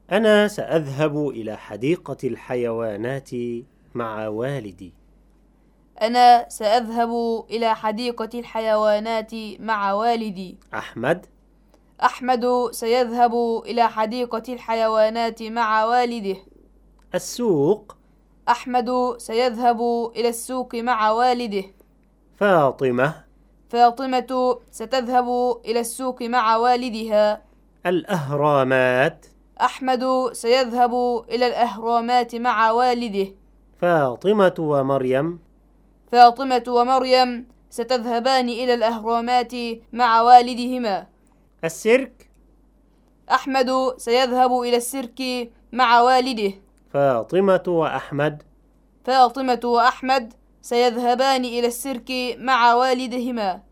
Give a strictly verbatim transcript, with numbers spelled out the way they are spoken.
أنا سأذهب إلى حديقة الحيوانات مع والدي. أنا سأذهب إلى حديقة الحيوانات مع والدي. أحمد أحمد سيذهب إلى حديقة الحيوانات مع والده. السوق أحمد سيذهب إلى السوق مع والده. فاطمة فاطمة ستذهب إلى السوق مع والدها. الأهرامات أحمد سيذهب إلى الأهرامات مع والده. فاطمة ومريم فاطمة ومريم ستذهبان إلى الأهرامات مع والدهما. السيرك أحمد سيذهب إلى السيرك مع والده. فاطمة وأحمد فاطمة وأحمد سيذهبان إلى السيرك مع والدهما.